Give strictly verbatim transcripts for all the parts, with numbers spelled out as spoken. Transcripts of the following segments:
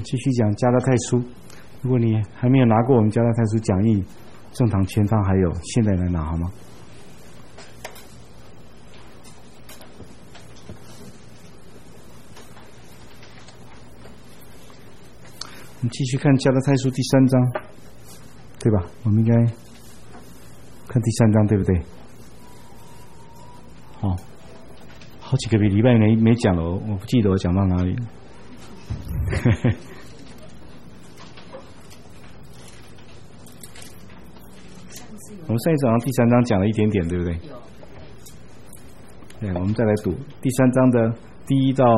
继续讲加拉太书。如果你还没有拿过我们加拉太书讲义，正堂前方还有，现在来拿好吗？我们继续看加拉太书第三章，对吧？我们应该看第三章，对不对？好，好几个礼拜没没讲了，我不记得我讲到哪里了。我们上一章第三章讲了一点点，对不对？对，我们再来读第三章的第一到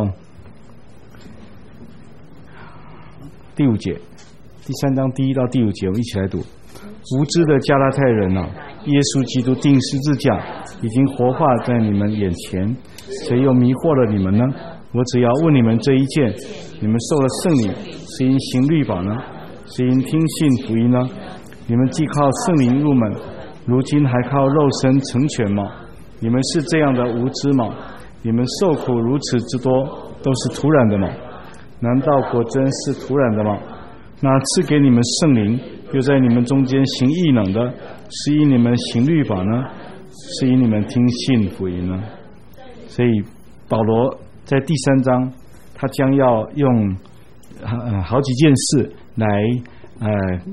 第五节。第三章第一到第五节，我们一起来读。无知的加拉太人啊，耶稣基督钉十字架已经活化在你们眼前，谁又迷惑了你们呢？我只要问你们这一件：你们受了圣灵，是因行律法呢，是因听信福音呢？你们既靠圣灵入门，如今还靠肉身成全吗？你们是这样的无知吗？你们受苦如此之多，都是突然的吗？难道果真是突然的吗？那赐给你们圣灵，又在你们中间行异能的，是因你们行律法呢，是因你们听信福音呢？所以保罗在第三章，他将要用呃好几件事来呃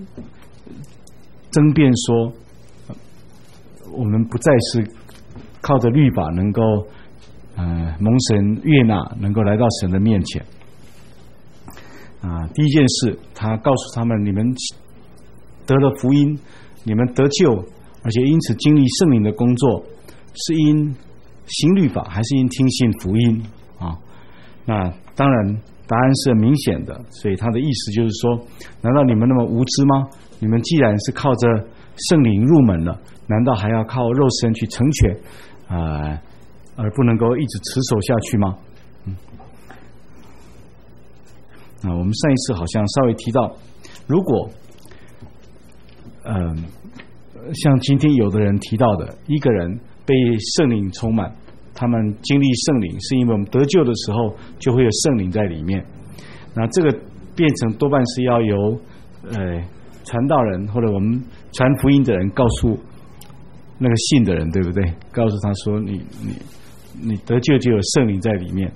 争辩说，我们不再是靠着律法能够呃蒙神悦纳，能够来到神的面前。啊，第一件事，他告诉他们：你们得了福音，你们得救，而且因此经历圣灵的工作，是因行律法，还是因听信福音？啊，那当然答案是很明显的。所以他的意思就是说：难道你们那么无知吗？你们既然是靠着圣灵入门了，难道还要靠肉身去成全啊、呃，而不能够一直持守下去吗？嗯。啊，我们上一次好像稍微提到，如果，嗯、呃，像今天有的人提到的，一个人被圣灵充满，他们经历圣灵，是因为我们得救的时候就会有圣灵在里面。那这个变成多半是要由呃传道人或者我们传福音的人告诉那个信的人，对不对？告诉他说你你你得救就有圣灵在里面。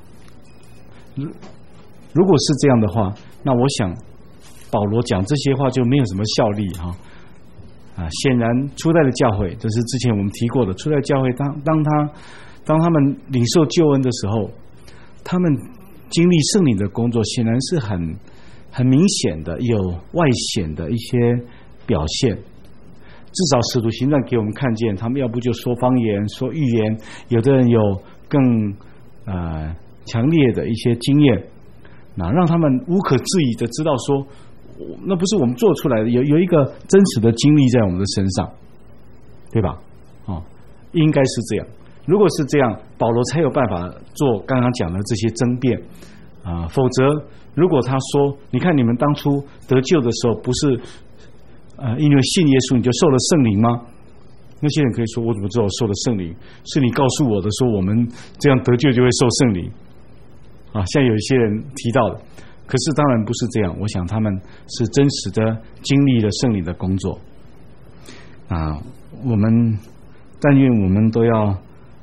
如果是这样的话，那我想保罗讲这些话就没有什么效力哈。啊，显然初代的教会，这是之前我们提过的，初代教会当当他当他们领受救恩的时候，他们经历圣灵的工作，显然是很很明显的，有外显的一些表现。至少使徒行传给我们看见，他们要不就说方言、说预言，有的人有更呃强烈的一些经验。那让他们无可置疑的知道说，那不是我们做出来的，有有一个真实的经历在我们的身上，对吧？哦，应该是这样。如果是这样，保罗才有办法做刚刚讲的这些争辩啊、呃。否则，如果他说，你看你们当初得救的时候，不是呃因为信耶稣你就受了圣灵吗？那些人可以说，我怎么知道我受了圣灵？是你告诉我的，说我们这样得救就会受圣灵。啊，像有一些人提到的，可是当然不是这样。我想他们是真实的经历了圣灵的工作。啊，我们但愿我们都要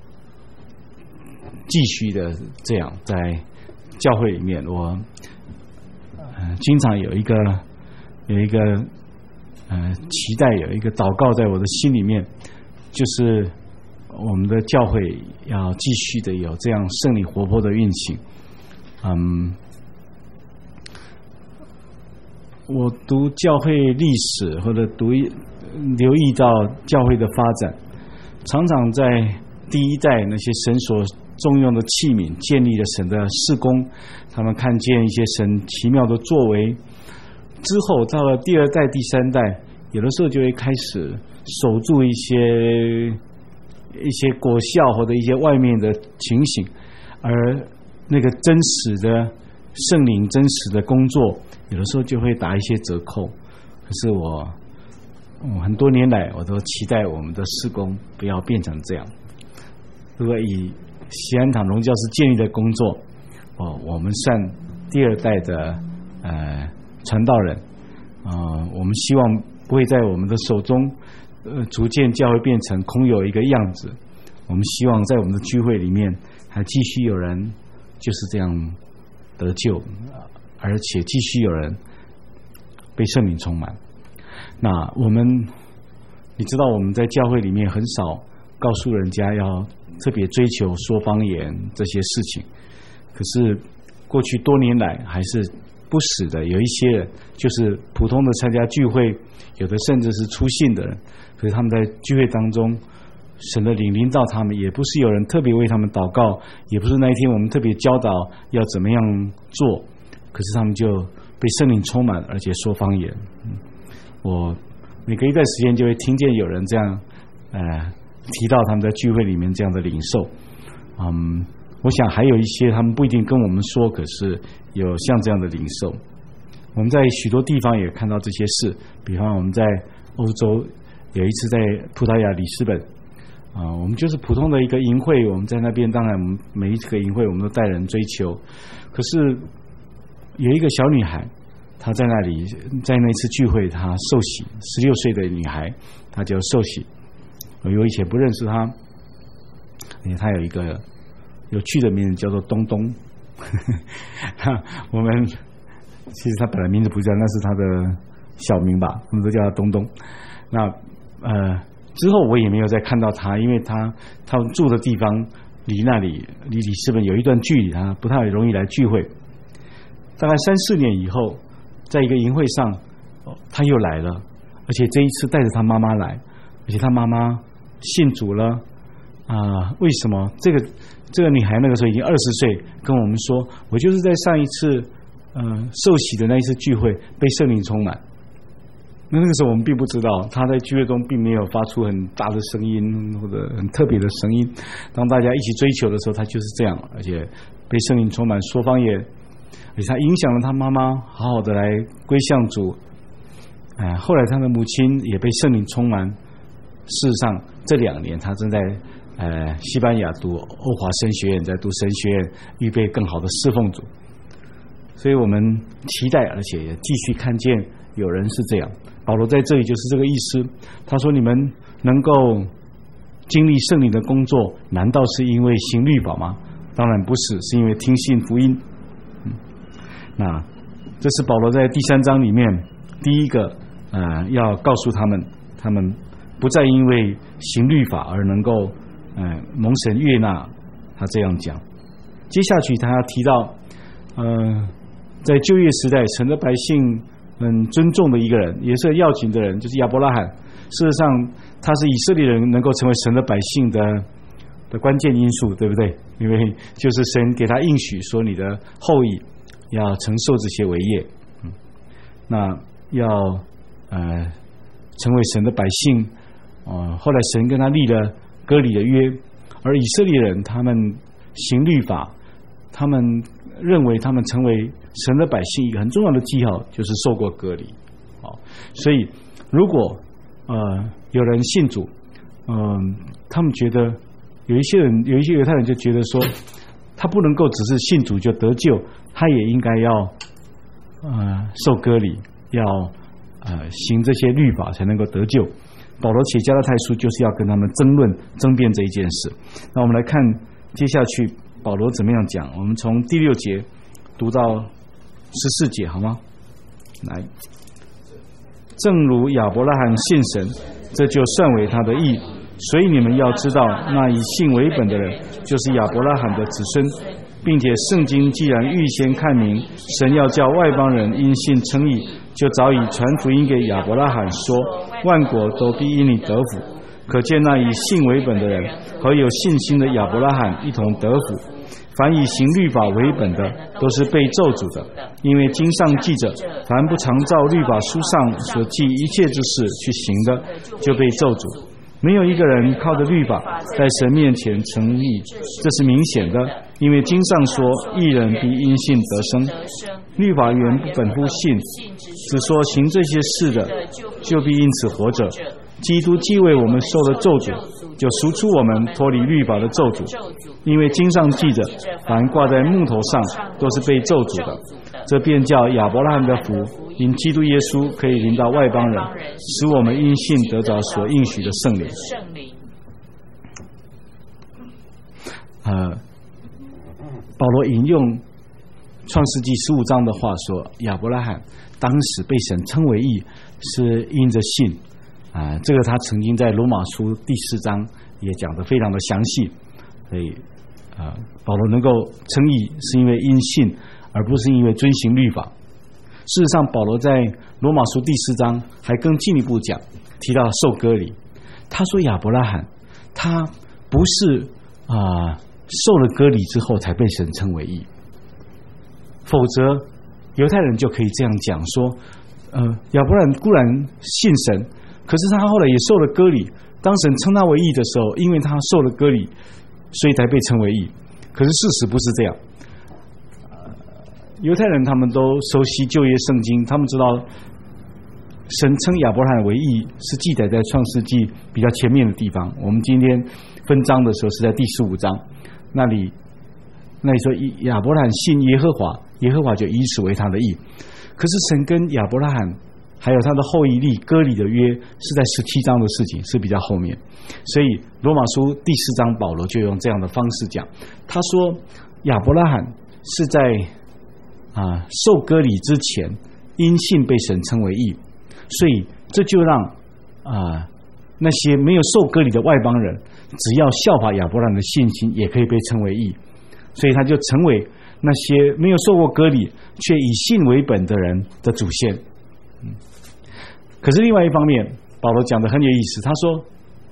继续的这样，在教会里面，我、呃、经常有一个有一个呃期待，有一个祷告在我的心里面，就是我们的教会要继续的有这样圣灵活泼的运行。嗯，我读教会历史或者读留意到教会的发展，常常在第一代那些神所重用的器皿建立了神的事工，他们看见一些神奇妙的作为之后，到了第二代第三代，有的时候就会开始守住一些一些果效或者一些外面的情形，而那个真实的圣灵真实的工作，有的时候就会打一些折扣。可是我我很多年来我都期待我们的事工不要变成这样。如果以西安堂荣教师建立的工作，哦，我们算第二代的呃传道人啊、呃，我们希望不会在我们的手中，呃，逐渐教会变成空有一个样子。我们希望在我们的聚会里面，还继续有人就是这样得救，而且继续有人被圣灵充满。那我们，你知道我们在教会里面很少告诉人家要特别追求说方言这些事情，可是过去多年来还是不时的有一些人就是普通的参加聚会，有的甚至是初信的人，可是他们在聚会当中神的领领导他们，也不是有人特别为他们祷告，也不是那一天我们特别教导要怎么样做，可是他们就被圣灵充满，而且说方言。我每隔一段时间就会听见有人这样呃提到他们在聚会里面这样的领受。嗯，我想还有一些他们不一定跟我们说，可是有像这样的领受。我们在许多地方也看到这些事，比方我们在欧洲有一次在葡萄牙里斯本啊、呃，我们就是普通的一个营会，我们在那边当然我们每一个营会我们都带人追求，可是有一个小女孩，她在那里在那次聚会她受洗，十六岁的女孩她就受洗。我以前不认识她，因为她有一个有趣的名字叫做东东我们其实她本来名字不叫，那是她的小名吧，我们都叫她东东。那呃之后我也没有再看到她，因为她她住的地方离那里离里斯本有一段距离，她不太容易来聚会。大概三四年以后，在一个营会上她又来了，而且这一次带着她妈妈来，而且她妈妈信主了啊、呃！为什么？这个这个女孩那个时候已经二十岁，跟我们说，我就是在上一次呃受洗的那一次聚会被圣灵充满。那那个时候我们并不知道，她在聚会中并没有发出很大的声音或者很特别的声音。当大家一起追求的时候，她就是这样，而且被圣灵充满，说方言，而且她影响了她妈妈好好的来归向主。哎、呃，后来她的母亲也被圣灵充满。事实上，这两年他正在呃西班牙读欧华神学院，在读神学院，预备更好的侍奉主。所以我们期待，而且也继续看见有人是这样。保罗在这里就是这个意思。他说：“你们能够经历圣灵的工作，难道是因为行律法吗？当然不是，是因为听信福音。”嗯，那这是保罗在第三章里面第一个呃要告诉他们，他们不再因为行律法而能够呃蒙神悦纳，他这样讲。接下去他要提到呃在旧约时代神的百姓很尊重的一个人，也是要紧的人，就是亚伯拉罕。事实上他是以色列人能够成为神的百姓的的关键因素，对不对？因为就是神给他应许说，你的后裔要承受这些为业，嗯，那要呃成为神的百姓。呃，后来神跟他立了割礼的约，而以色列人他们行律法，他们认为他们成为神的百姓一个很重要的记号就是受过割礼。好，所以如果呃有人信主，嗯、呃，他们觉得有一些人有一些犹太人就觉得说，他不能够只是信主就得救，他也应该要呃受割礼，要呃行这些律法才能够得救。保罗写加拉太书就是要跟他们争论争辩这一件事。那我们来看接下去保罗怎么样讲。我们从第六节读到十四节好吗？来，正如亚伯拉罕信神，这就算为他的义。所以你们要知道，那以信为本的人就是亚伯拉罕的子孙，并且圣经既然预先看明神要叫外邦人因信称义，就早已传福音给亚伯拉罕说，万国都必因你得福。可见那以信为本的人和有信心的亚伯拉罕一同得福。凡以行律法为本的，都是被咒诅的，因为经上记着，凡不常照律法书上所记一切之事去行的，就被咒诅。没有一个人靠着律法在神面前称义，这是明显的，因为经上说，义人必因信得生。律法原不本乎信，只说行这些事的，就必因此活着。基督既为我们受了咒诅，就赎出我们脱离律法的咒诅。因为经上记着，凡挂在木头上都是被咒诅的， 这便叫亚伯拉罕的福因基督耶稣可以临到外邦人，使我们因信得着所应许的圣灵。呃，保罗引用创世纪十五章的话说，亚伯拉罕当时被神称为义，是因着信啊、呃。这个他曾经在罗马书第四章也讲得非常的详细。所以啊、呃，保罗能够称义，是因为因信，而不是因为遵行律法。事实上，保罗在罗马书第四章还更进一步讲，提到受割礼。他说亚伯拉罕他不是啊、呃、受了割礼之后才被神称为义，否则犹太人就可以这样讲说，呃，亚伯拉罕固然信神，可是他后来也受了割礼。当神称他为义的时候，因为他受了割礼，所以才被称为义。可是事实不是这样。犹太人他们都熟悉旧约圣经，他们知道神称亚伯拉罕为义是记载在创世纪比较前面的地方。我们今天分章的时候是在第十五章，那里那里说亚伯拉罕信耶和华，耶和华就以此为他的义。可是神跟亚伯拉罕还有他的后裔立割礼的约是在十七章的事情，是比较后面。所以罗马书第四章保罗就用这样的方式讲，他说亚伯拉罕是在啊受割礼之前因信被神称为义，所以这就让啊那些没有受割礼的外邦人，只要效法亚伯拉罕的信心，也可以被称为义。所以他就成为那些没有受过割礼却以信为本的人的祖先。嗯，可是另外一方面，保罗讲得很有意思，他说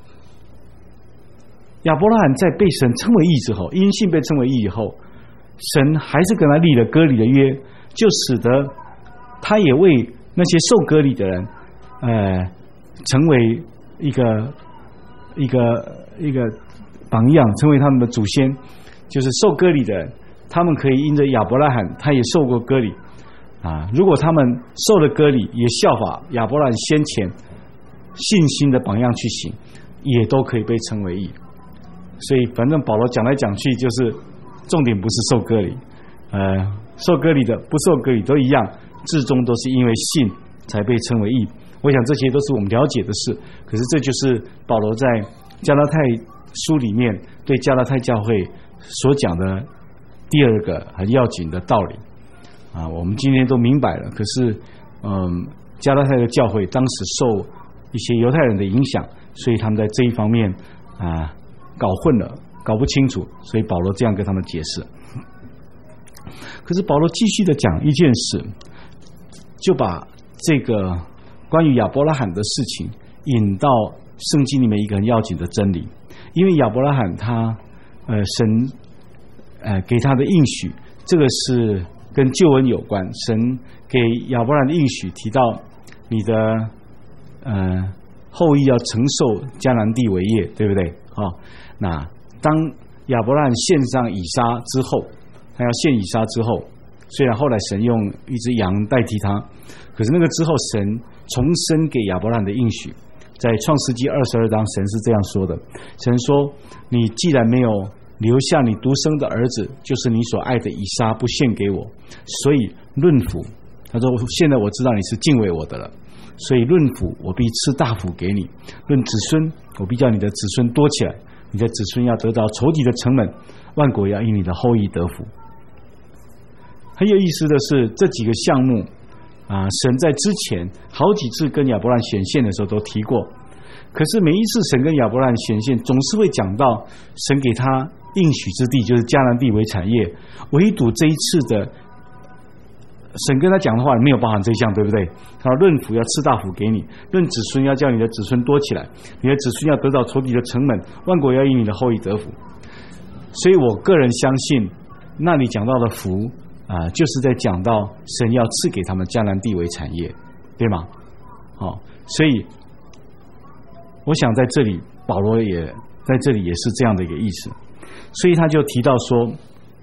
亚伯拉罕在被神称为义之后，因信被称为义以后，神还是跟他立了割礼的约，就使得他也为那些受割礼的人呃，成为一个一个一个榜样，成为他们的祖先。就是受割礼的人，他们可以因着亚伯拉罕他也受过割礼啊，如果他们受了割礼，也效法亚伯拉罕先前信心的榜样去行，也都可以被称为义。所以反正保罗讲来讲去，就是重点不是受割礼，呃，受割礼的不受割礼都一样，至终都是因为信才被称为义。我想这些都是我们了解的事，可是这就是保罗在加拉太书里面对加拉太教会所讲的第二个很要紧的道理啊，我们今天都明白了。可是，嗯，加拉太的教会当时受一些犹太人的影响，所以他们在这一方面啊搞混了，搞不清楚，所以保罗这样跟他们解释。可是保罗继续的讲一件事，就把这个关于亚伯拉罕的事情引到圣经里面一个很要紧的真理。因为亚伯拉罕他呃神呃给他的应许，这个是跟救恩有关。神给亚伯拉罕的应许提到你的呃后裔要承受迦南地为业，对不对？哦，那当亚伯拉罕献上以撒之后，他要献以撒之后，虽然后来神用一只羊代替他，可是那个之后神重申给亚伯拉罕的应许，在创世纪二十二章神是这样说的，神说你既然没有留下你独生的儿子，就是你所爱的以撒，不献给我，所以论福，他说现在我知道你是敬畏我的了，所以论福我必赐大福给你，论子孙我必叫你的子孙多起来，你的子孙要得到仇敌的城门，万国要因你的后裔得福。很有意思的是，这几个项目啊，神在之前好几次跟亚伯拉罕显现的时候都提过，可是每一次神跟亚伯拉罕显现，总是会讲到神给他应许之地，就是迦南地为产业，唯独这一次的神跟他讲的话没有包含这一项，对不对？他说论福要赐大福给你，论子孙要叫你的子孙多起来，你的子孙要得到仇敌的城门，万国要因你的后裔得福。所以我个人相信那里讲到的福啊、呃，就是在讲到神要赐给他们迦南地为产业，对吗？好、哦，所以我想在这里保罗也在这里也是这样的一个意思，所以他就提到说，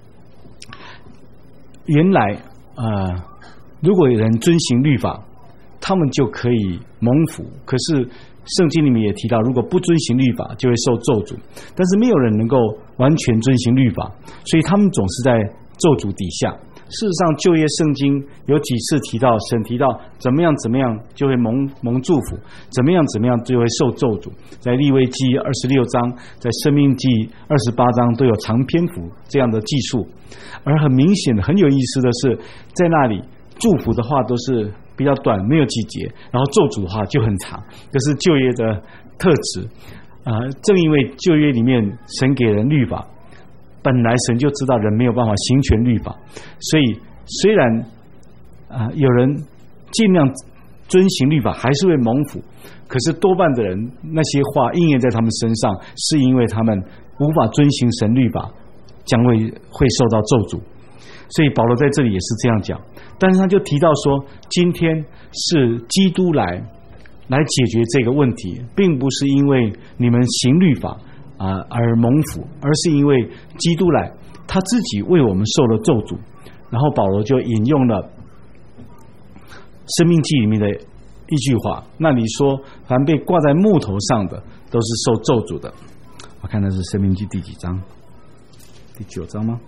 原来呃，如果有人遵行律法，他们就可以蒙福，可是圣经里面也提到，如果不遵行律法就会受咒诅，但是没有人能够完全遵行律法，所以他们总是在咒诅底下。 事实上，旧约圣经有几次提到，神提到怎么样怎么样就会蒙蒙祝福，怎么样怎么样就会受咒诅。在利未记二十六章，在申命记二十八章都有长篇幅这样的记述。而很明显的、很有意思的是，在那里祝福的话都是比较短，没有几节，然后咒诅的话就很长，这是旧约的特质。啊、呃，正因为旧约里面神给人律法，本来神就知道人没有办法行全律法，所以虽然啊、呃、有人尽量遵行律法，还是会蒙福，可是多半的人那些话应验在他们身上，是因为他们无法遵行神律法，将会会受到咒诅。所以保罗在这里也是这样讲，但是他就提到说，今天是基督来来解决这个问题，并不是因为你们行律法啊而蒙福，而是因为基督来，他自己为我们受了咒诅。然后保罗就引用了申命记里面的一句话，那里说凡被挂在木头上的都是受咒诅的。我看那是申命记第几章？第九章吗？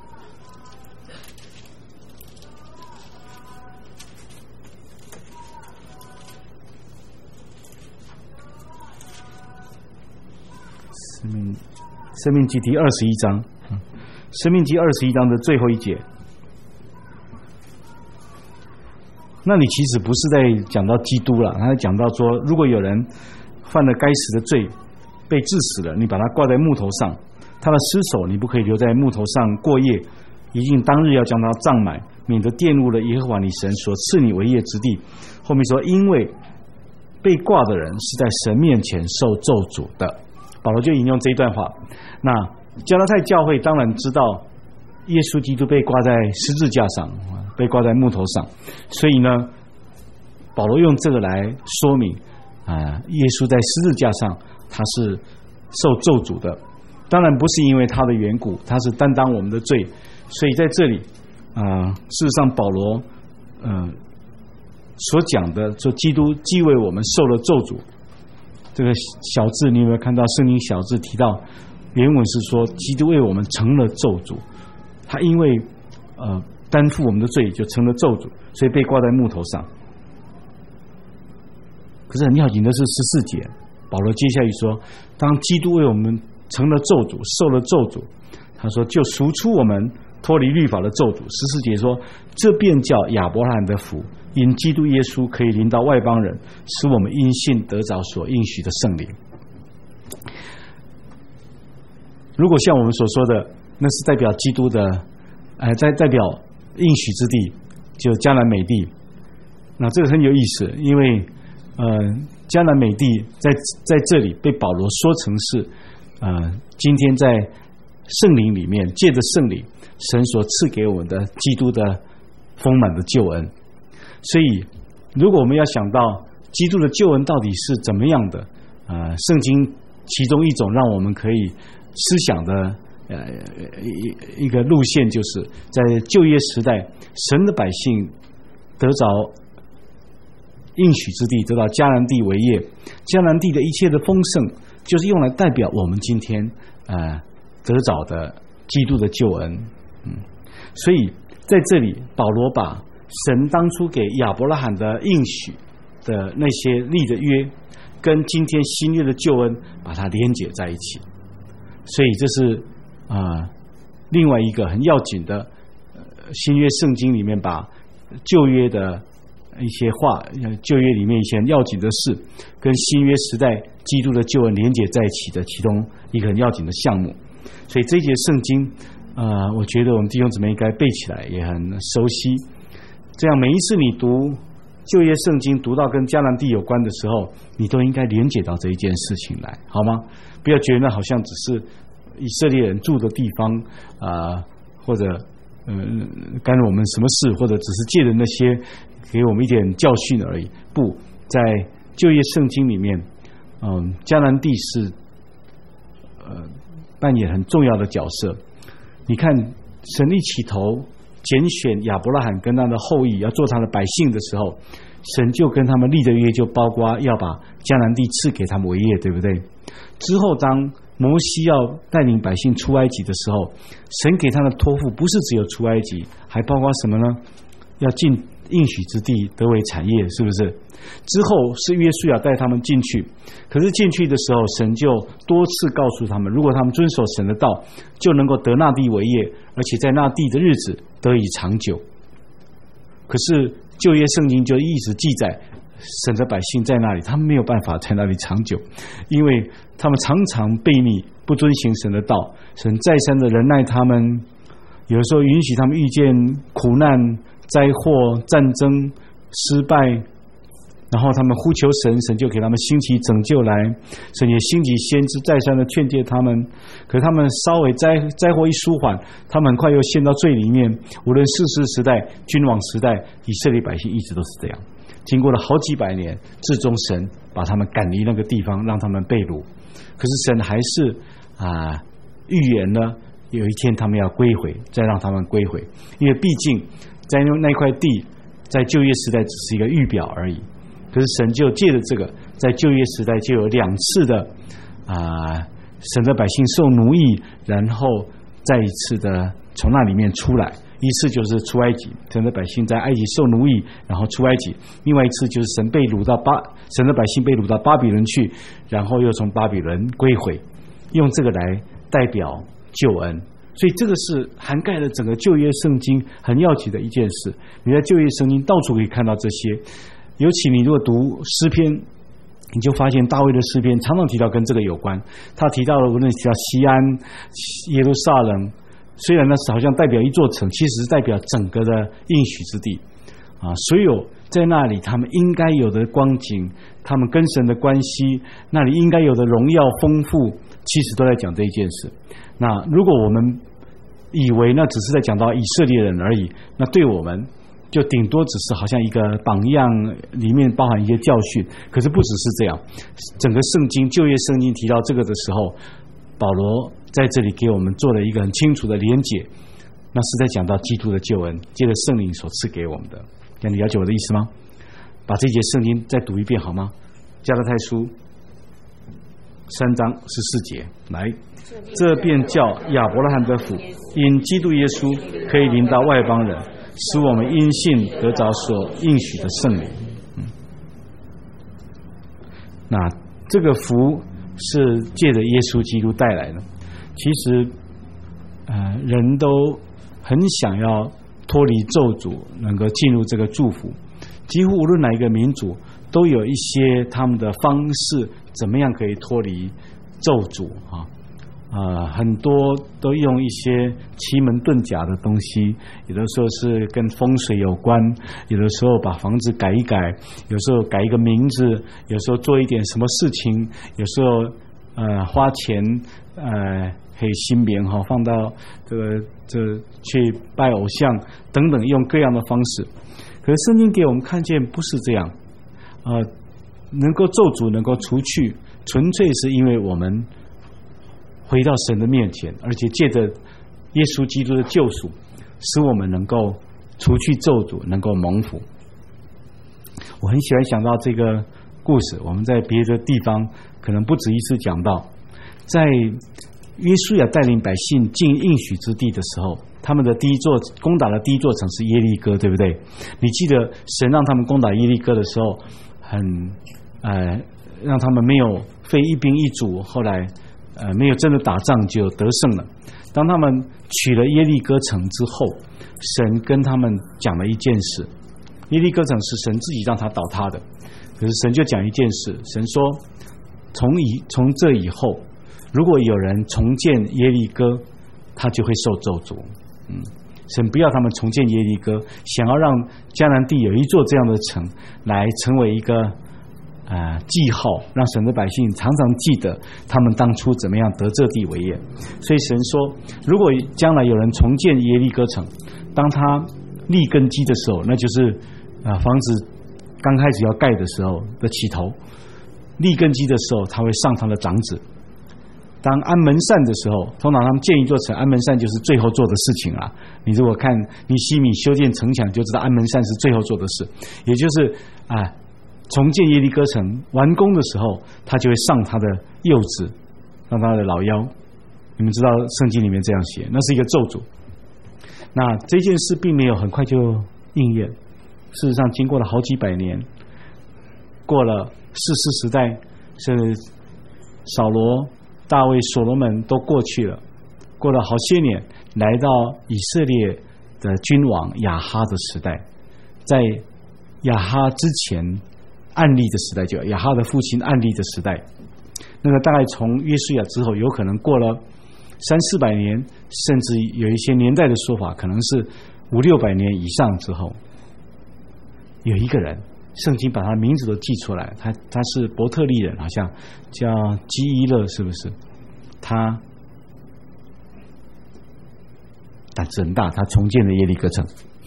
生命生命记第二十一章，生命记二十一章的最后一节，那里其实不是在讲到基督了，他在讲到说，如果有人犯了该死的罪，被治死了，你把他挂在木头上，他的尸首你不可以留在木头上过夜，一定当日要将他葬埋，免得玷污了耶和华你神所赐你为业之地。后面说，因为被挂的人是在神面前受咒诅的。保罗就引用这一段话。那加拉太教会当然知道耶稣基督被挂在十字架上，被挂在木头上，所以呢，保罗用这个来说明啊、呃，耶稣在十字架上他是受咒诅的。当然不是因为他的缘故，他是担当我们的罪。所以在这里啊、呃，事实上保罗嗯、呃、所讲的说，基督既为我们受了咒诅。这个小字你有没有看到？圣经小字提到原文是说，基督为我们成了咒诅，他因为呃担负我们的罪，就成了咒诅，所以被挂在木头上。可是很要紧的是十四节，保罗接下去说，当基督为我们成了咒诅，受了咒诅，他说就赎出我们脱离律法的咒诅。十四节说，这便叫亚伯拉罕的福，因基督耶稣可以临到外邦人，使我们因信得着所应许的圣灵。如果像我们所说的，那是代表基督的，呃，在代表应许之地，就迦南美地。那这个很有意思，因为呃，迦南美地在在这里被保罗说成是呃，今天在圣灵里面，借着圣灵，神所赐给我们的基督的丰满的救恩。所以如果我们要想到基督的救恩到底是怎么样的，呃，圣经其中一种让我们可以思想的呃一一个路线，就是在旧约时代，神的百姓得着应许之地，得到迦南地为业，迦南地的一切的丰盛，就是用来代表我们今天呃得着的基督的救恩。嗯，所以在这里保罗把神当初给亚伯拉罕的应许的那些立的约，跟今天新约的救恩把它连结在一起。所以这是啊、呃、另外一个很要紧的、呃、新约圣经里面把旧约的一些话，旧约里面一些很要紧的事，跟新约时代基督的救恩连结在一起的其中一个很要紧的项目。所以这一节圣经呃，我觉得我们弟兄姊妹应该背起来，也很熟悉。这样每一次你读旧约圣经读到跟迦南地有关的时候，你都应该连结到这一件事情来，好吗？不要觉得那好像只是以色列人住的地方啊、呃，或者呃干了我们什么事，或者只是借着那些给我们一点教训而已。不，在旧约圣经里面，嗯、呃，迦南地是呃扮演很重要的角色。你看，神一起头拣选亚伯拉罕跟他的后裔要做他的百姓的时候，神就跟他们立的约就包括要把迦南地赐给他们为业，对不对？之后当摩西要带领百姓出埃及的时候，神给他的托付不是只有出埃及，还包括什么呢？要进应许之地得为产业，是不是？之后是约书亚带他们进去，可是进去的时候，神就多次告诉他们，如果他们遵守神的道，就能够得那地为业，而且在那地的日子得以长久。可是旧约圣经就一直记载，神的百姓在那里，他们没有办法在那里长久，因为他们常常悖逆，不遵行神的道。神再三的忍耐他们，有时候允许他们遇见苦难、灾祸、战争、失败，然后他们呼求神，神就给他们兴起拯救来。神也兴起先知再三的劝诫他们，可是他们稍微灾灾祸一舒缓，他们很快又陷到罪里面。无论士师时代、君王时代，以色列百姓一直都是这样。经过了好几百年，至终神把他们赶离那个地方，让他们被掳。可是神还是啊预言了，有一天他们要归回，再让他们归回。因为毕竟在那块地，在旧约时代只是一个预表而已。可是神就借着这个，在旧约时代就有两次的啊，神的百姓受奴役，然后再一次的从那里面出来。一次就是出埃及，神的百姓在埃及受奴役，然后出埃及；另外一次就是神被掳到巴，神的百姓被掳到巴比伦去，然后又从巴比伦归回，用这个来代表救恩。所以这个是涵盖了整个旧约圣经很要紧的一件事。你在旧约圣经到处可以看到这些，尤其你如果读诗篇，你就发现大卫的诗篇常常提到跟这个有关。他提到了无论提到西安、耶路撒冷，虽然那是好像代表一座城，其实是代表整个的应许之地啊。所有在那里他们应该有的光景，他们跟神的关系，那里应该有的荣耀丰富，其实都在讲这一件事。那如果我们以为那只是在讲到以色列人而已，那对我们就顶多只是好像一个榜样，里面包含一些教训。可是不只是这样，整个圣经旧约圣经提到这个的时候，保罗在这里给我们做了一个很清楚的连结，那是在讲到基督的救恩，借着圣灵所赐给我们的。这样你了解我的意思吗？把这节圣经再读一遍好吗？加拉太书三章十四节，来，这便叫亚伯拉罕的福，因基督耶稣可以临到外邦人，使我们因信得着所应许的圣灵。嗯，那这个福是借着耶稣基督带来的。其实，呃，人都很想要脱离咒诅，能够进入这个祝福。几乎无论哪一个民族，都有一些他们的方式，怎么样可以脱离咒诅啊？呃，很多都用一些奇门遁甲的东西，有的时候是跟风水有关，有的时候把房子改一改，有时候改一个名字，有时候做一点什么事情，有时候呃花钱呃黑新棉哈放到这个这去拜偶像等等，用各样的方式。可是圣经给我们看见不是这样，呃，能够咒诅能够除去，纯粹是因为我们回到神的面前，而且借着耶稣基督的救赎，使我们能够除去咒诅，能够蒙福。我很喜欢想到这个故事，我们在别的地方可能不止一次讲到，在约书亚带领百姓进应许之地的时候，他们的第一座攻打的第一座城是耶利哥，对不对？你记得神让他们攻打耶利哥的时候，很呃让他们没有费一兵一卒，后来呃没有真的打仗就得胜了。当他们取了耶利哥城之后，神跟他们讲了一件事。耶利哥城是神自己让他倒塌的，可是神就讲一件事，神说从以从这以后，如果有人重建耶利哥，他就会受咒诅。嗯，神不要他们重建耶利哥，想要让迦南地有一座这样的城，来成为一个呃记号，让神的百姓常常记得他们当初怎么样得这地为业。所以神说，如果将来有人重建耶利哥城，当他立根基的时候，那就是啊、呃、房子刚开始要盖的时候的起头，立根基的时候，他会上他的长子。当安门扇的时候，通常他们建一座城，安门扇就是最后做的事情啊。你如果看尼希米修建城墙，就知道安门扇是最后做的事，也就是啊、呃，重建耶利哥城完工的时候，他就会上他的幼子让他的老腰。你们知道圣经里面这样写，那是一个咒诅。那这件事并没有很快就应验，事实上经过了好几百年，过了士师时代，是扫罗、大卫、所罗门都过去了，过了好些年，来到以色列的君王亚哈的时代。在亚哈之前，暗利的时代，就亚哈的父亲暗利的时代，那个大概从约书亚之后，有可能过了三四百年，甚至有一些年代的说法，可能是五六百年以上之后，有一个人，圣经把他名字都记出来，他他是伯特利人，好像叫基伊勒，是不是？他胆子很大，他重建了耶利哥城。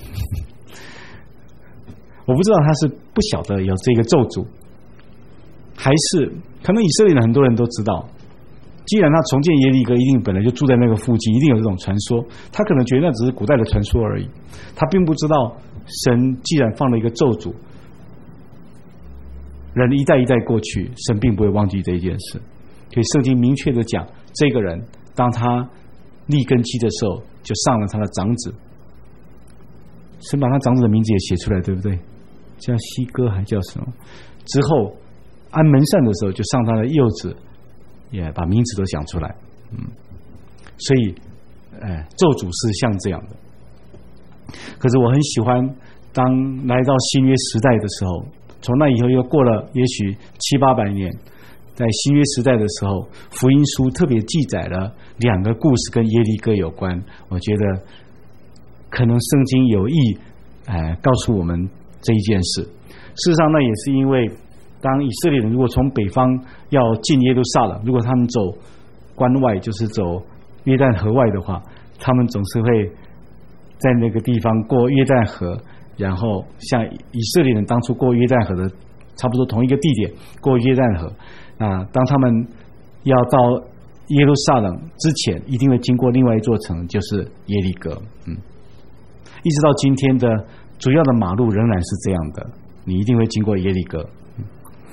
我不知道他是不晓得有这个咒诅，还是可能以色列人很多人都知道。既然他重建耶利哥，一定本来就住在那个附近，一定有这种传说。他可能觉得那只是古代的传说而已，他并不知道神既然放了一个咒诅，人一代一代过去，神并不会忘记这一件事。所以圣经明确的讲，这个人当他立根基的时候，就上了他的长子。神把他长子的名字也写出来，对不对？叫西哥还叫什么？之后安门扇的时候，就上他的幼子，也把名字都讲出来。嗯，所以，哎，咒诅是像这样的。可是我很喜欢，当来到新约时代的时候，从那以后又过了也许七八百年，在新约时代的时候，福音书特别记载了两个故事跟耶利哥有关。我觉得可能圣经有意，哎，告诉我们这一件事。事实上，那也是因为，当以色列人如果从北方要进耶路撒冷，如果他们走关外，就是走约旦河外的话，他们总是会在那个地方过约旦河，然后像以色列人当初过约旦河的差不多同一个地点过约旦河。那当他们要到耶路撒冷之前，一定会经过另外一座城，就是耶利哥。嗯，一直到今天的主要的马路仍然是这样的，你一定会经过耶利哥。嗯，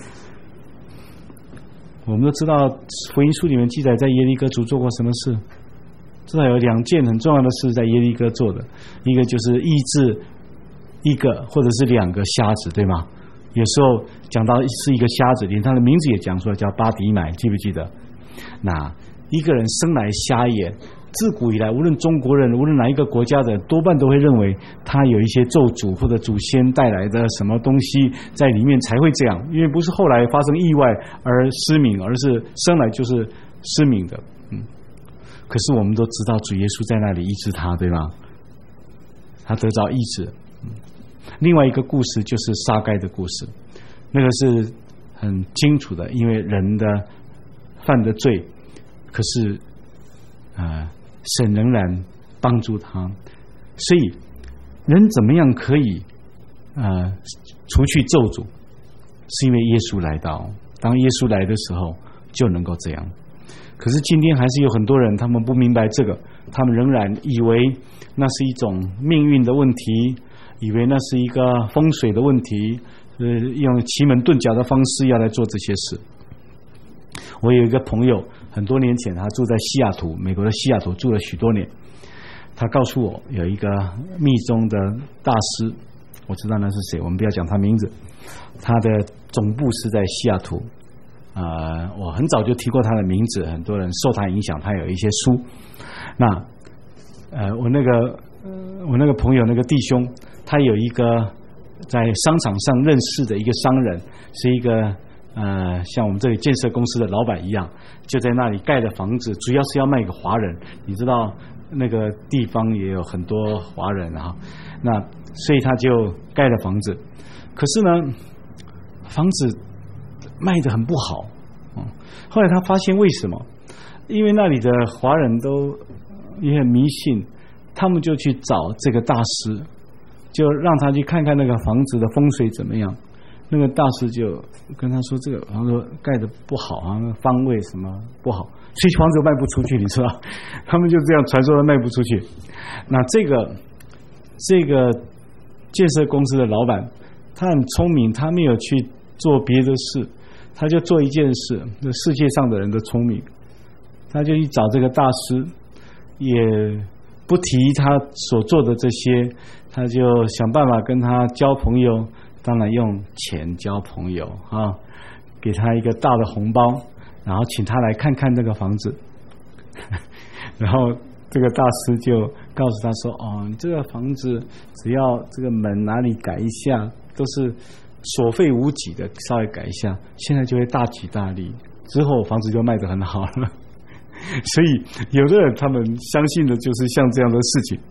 我们都知道福音书里面记载，在耶利哥主做过什么事，至少有两件很重要的事在耶利哥做的，一个就是医治一个或者是两个瞎子，对吗？有时候讲到是一个瞎子，连他的名字也讲出来，叫巴迪买，记不记得？那一个人生来瞎眼，自古以来，无论中国人，无论哪一个国家的，多半都会认为他有一些咒诅或者祖先带来的什么东西在里面才会这样，因为不是后来发生意外而失明，而是生来就是失明的。嗯，可是我们都知道主耶稣在那里医治他，对吗？他得着医治。嗯，另外一个故事就是撒该的故事，那个是很清楚的，因为人的犯的罪，可是啊、呃，神仍然帮助他，所以人怎么样可以呃除去咒诅，是因为耶稣来到，当耶稣来的时候就能够这样。可是今天还是有很多人，他们不明白这个，他们仍然以为那是一种命运的问题，以为那是一个风水的问题，呃，用奇门遁甲的方式要来做这些事。我有一个朋友，很多年前他住在西雅图，美国的西雅图住了许多年。他告诉我有一个密宗的大师，我知道那是谁，我们不要讲他名字。他的总部是在西雅图，呃，我很早就提过他的名字，很多人受他影响，他有一些书。那呃，我那个我那个朋友那个弟兄，他有一个在商场上认识的一个商人，是一个呃像我们这里建设公司的老板一样，就在那里盖的房子，主要是要卖给华人。你知道那个地方也有很多华人啊，那所以他就盖了房子。可是呢，房子卖得很不好。嗯，后来他发现为什么？因为那里的华人都也很迷信，他们就去找这个大师，就让他去看看那个房子的风水怎么样。那个大师就跟他说，这个房子盖得不好啊，方位什么不好，所以房子卖不出去，你知道？他们就这样传说的卖不出去。那这个这个建设公司的老板，他很聪明，他没有去做别的事，他就做一件事，世界上的人都聪明， 他就去找这个大师，也不提他所做的这些，他就想办法跟他交朋友，当然用钱交朋友啊，给他一个大的红包，然后请他来看看这个房子，然后这个大师就告诉他说：“哦，你这个房子只要这个门哪里改一下，都是所费无几的，稍微改一下，现在就会大吉大利，之后房子就卖得很好了。”所以有的人他们相信的就是像这样的事情。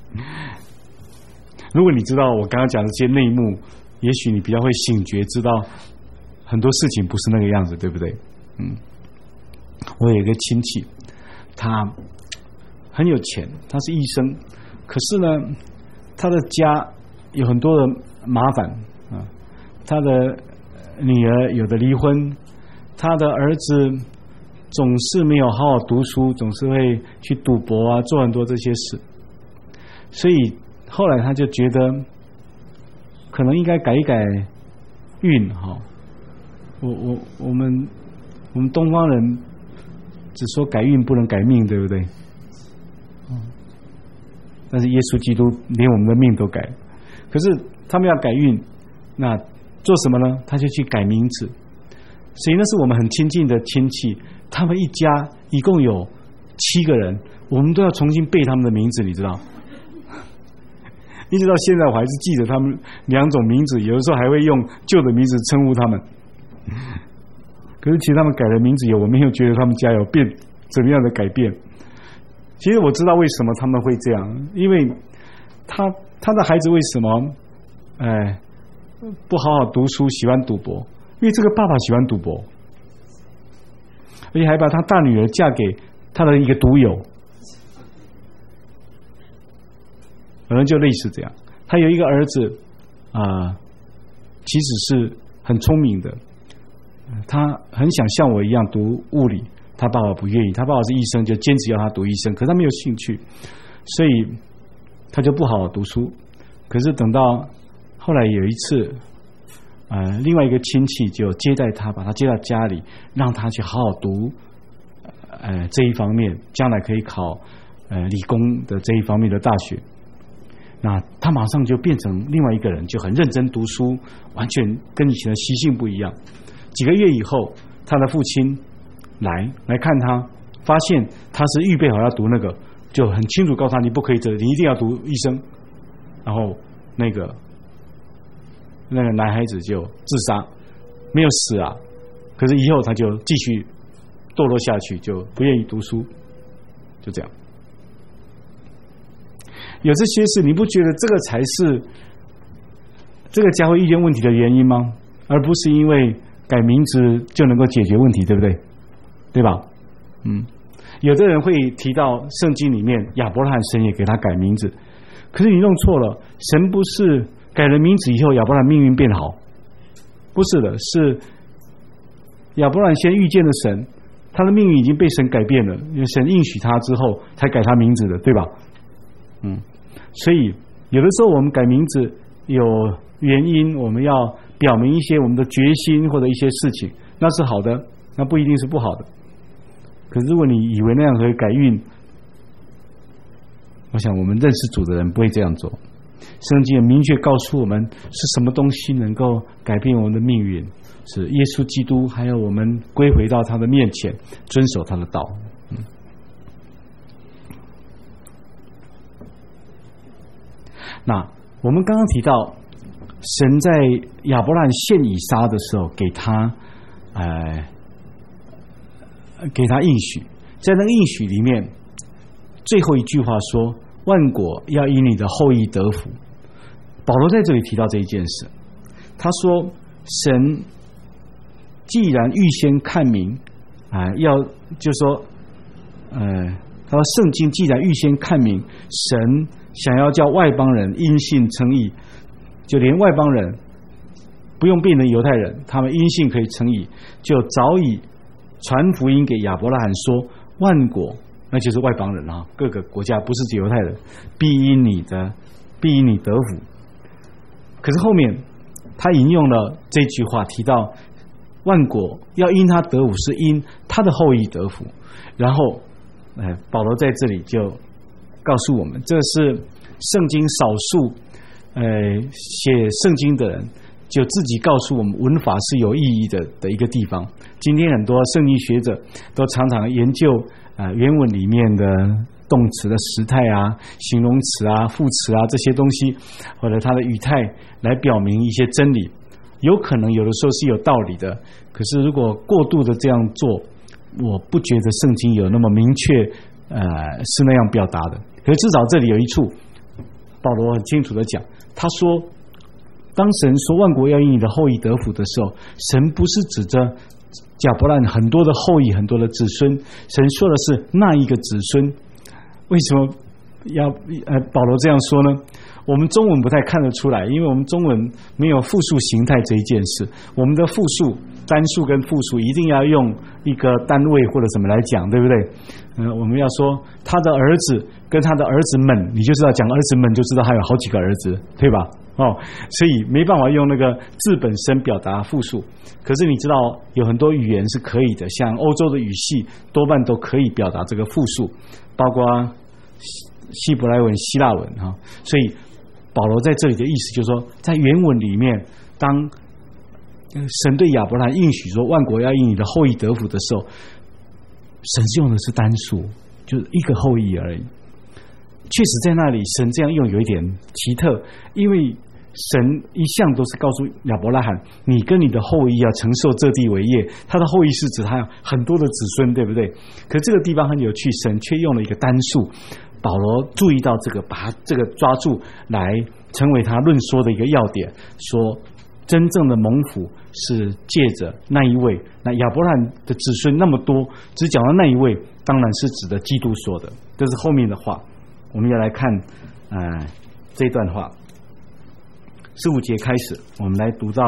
如果你知道我刚刚讲的这些内幕，也许你比较会醒觉，知道很多事情不是那个样子，对不对？嗯，我有一个亲戚，他很有钱，他是医生，可是呢，他的家有很多的麻烦啊，他的女儿有的离婚，他的儿子总是没有好好读书，总是会去赌博啊，做很多这些事，所以后来他就觉得可能应该改一改运哈。我我我们我们东方人只说改运不能改命，对不对？但是耶稣基督连我们的命都改，可是他们要改运，那做什么呢？他就去改名字。所以那是我们很亲近的亲戚，他们一家一共有七个人，我们都要重新背他们的名字，你知道？一直到现在我还是记得他们两种名字，有的时候还会用旧的名字称呼他们。可是其实他们改了名字以后，我没有觉得他们家有变怎么样的改变。其实我知道为什么他们会这样，因为他他的孩子为什么哎不好好读书，喜欢赌博？因为这个爸爸喜欢赌博，而且还把他大女儿嫁给他的一个赌友，可能就类似这样。他有一个儿子啊、呃，其实是很聪明的，他很想像我一样读物理，他爸爸不愿意，他爸爸是医生，就坚持要他读医生，可是他没有兴趣，所以他就不好好读书。可是等到后来有一次呃，另外一个亲戚就接待他，把他接到家里，让他去好好读呃这一方面，将来可以考呃理工的这一方面的大学。那他马上就变成另外一个人，就很认真读书，完全跟以前的习性不一样。几个月以后，他的父亲来来看他，发现他是预备好要读那个，就很清楚告诉他，你不可以这，你一定要读医生。然后那个那个男孩子就自杀，没有死啊，可是以后他就继续堕落下去，就不愿意读书，就这样。有这些事，你不觉得这个才是这个家会遇见问题的原因吗？而不是因为改名字就能够解决问题，对不对？对吧？嗯，有的人会提到圣经里面亚伯拉罕神也给他改名字，可是你弄错了，神不是改了名字以后亚伯拉罕命运变好，不是的，是亚伯拉罕先遇见了神，他的命运已经被神改变了，因为神应许他之后才改他名字的，对吧？嗯，所以有的时候我们改名字有原因，我们要表明一些我们的决心或者一些事情，那是好的，那不一定是不好的。可是如果你以为那样可以改运，我想我们认识主的人不会这样做。圣经也明确告诉我们是什么东西能够改变我们的命运，是耶稣基督，还有我们归回到他的面前，遵守他的道。嗯，那我们刚刚提到神在亚伯拉罕献以撒的时候给他呃给他应许，在那个应许里面最后一句话说万国要因你的后裔得福。保罗在这里提到这一件事，他说神既然预先看明啊、呃，要就说呃他说圣经既然预先看明神想要叫外邦人因信称义，就连外邦人不用变成犹太人，他们因信可以称义，就早已传福音给亚伯拉罕说万国，那就是外邦人啊，各个国家不是指犹太人，必因你的必因你得福。可是后面他引用了这句话，提到万国要因他得福，是因他的后裔得福。然后，哎，保罗在这里就告诉我们，这是圣经少数，呃，写圣经的人就自己告诉我们，文法是有意义的的一个地方。今天很多圣经学者都常常研究啊、呃、原文里面的动词的时态啊、形容词啊、副词啊这些东西，或者它的语态来表明一些真理。有可能有的时候是有道理的，可是如果过度的这样做，我不觉得圣经有那么明确，呃，是那样表达的。可是至少这里有一处，保罗很清楚的讲，他说，当神说万国要因你的后裔得福的时候，神不是指着亚伯兰很多的后裔、很多的子孙，神说的是那一个子孙。为什么要呃保罗这样说呢？我们中文不太看得出来，因为我们中文没有复数形态这一件事。我们的复数、单数跟复数一定要用一个单位或者什么来讲，对不对？嗯、呃，我们要说他的儿子跟他的儿子们，你就知道讲儿子们就知道他有好几个儿子，对吧？哦，所以没办法用那个字本身表达复数。可是你知道有很多语言是可以的，像欧洲的语系多半都可以表达这个复数，包括希伯来文、希腊文哈。所以保罗在这里的意思就是说，在原文里面，当神对亚伯兰应许说万国要因你的后裔得福的时候，神用的是单数，就是一个后裔而已。确实在那里神这样用有一点奇特，因为神一向都是告诉亚伯拉罕，你跟你的后裔要承受这地为业，他的后裔是指他有很多的子孙，对不对？可这个地方很有趣，神却用了一个单数。保罗注意到这个，把这个抓住来成为他论说的一个要点，说真正的蒙福是借着那一位，那亚伯拉罕的子孙那么多，只讲到那一位，当然是指的基督说的，这是后面的话。我们要来看呃这段话，十五节开始，我们来读到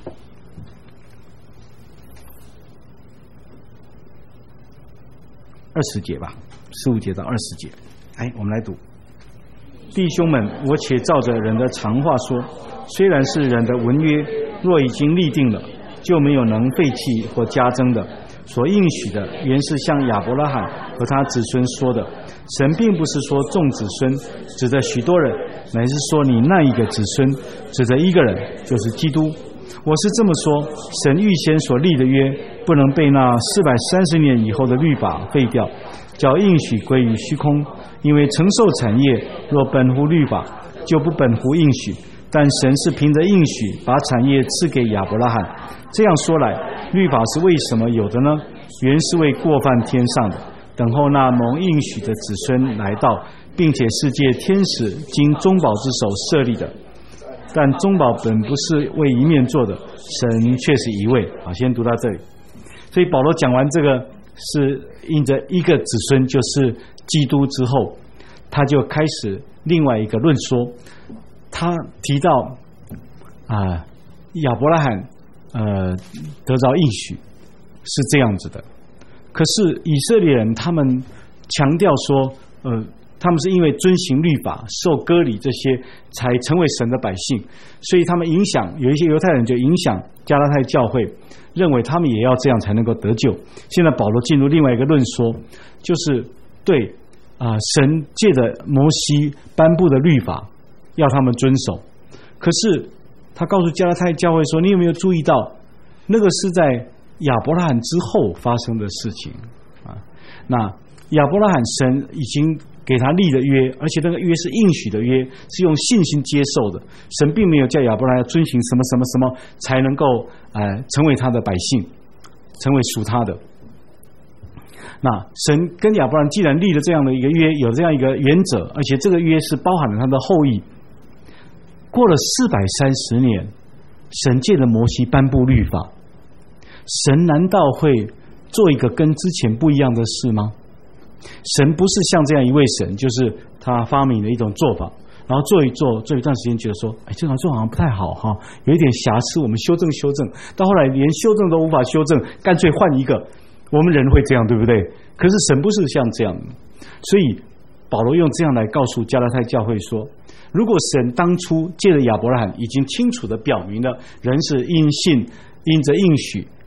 二十节吧，十五节到二十节。哎，我们来读。弟兄们，我且照着人的常话说，虽然是人的文约，若已经立定了，就没有能废弃或加增的。所应许的原是向亚伯拉罕和他子孙说的。神并不是说众子孙，指着许多人，乃是说你那一个子孙，指着一个人，就是基督。我是这么说，神预先所立的约，不能被那四百三十年以后的律法废掉，叫应许归于虚空。因为承受产业若本乎律法，就不本乎应许，但神是凭着应许把产业赐给亚伯拉罕。这样说来，律法是为什么有的呢？原是为过犯天上的，等候那蒙应许的子孙来到，并且是借天使经中保之手设立的。但中保本不是为一面做的，神却是一位。好，先读到这里。所以保罗讲完这个是因着一个子孙就是基督之后，他就开始另外一个论说。他提到啊、呃，亚伯拉罕呃得着应许是这样子的，可是以色列人他们强调说，呃，他们是因为遵行律法、受割礼这些才成为神的百姓，所以他们影响有一些犹太人就影响加拉太教会，认为他们也要这样才能够得救。现在保罗进入另外一个论说，就是对啊、呃，神借着摩西颁布的律法要他们遵守，可是他告诉加拉太教会说，你有没有注意到那个是在亚伯拉罕之后发生的事情啊？那亚伯拉罕神已经给他立了约，而且那个约是应许的约，是用信心接受的。神并没有叫亚伯拉罕遵行什么什么什么才能够呃成为他的百姓，成为属他的。那神跟亚伯拉罕既然立了这样的一个约，有这样一个原则，而且这个约是包含了他的后裔。过了四百三十年，神借着摩西颁布律法，神难道会做一个跟之前不一样的事吗？神不是像这样一位神，就是他发明了一种做法，然后做一做做一段时间觉得说，哎，这样做好像不太好哈，有一点瑕疵，我们修正修正，到后来连修正都无法修正，干脆换一个。我们人会这样，对不对？可是神不是像这样的，所以保罗用这样来告诉加拉太教会说，如果神当初借着亚伯拉罕已经清楚地表明了人是因信因着应许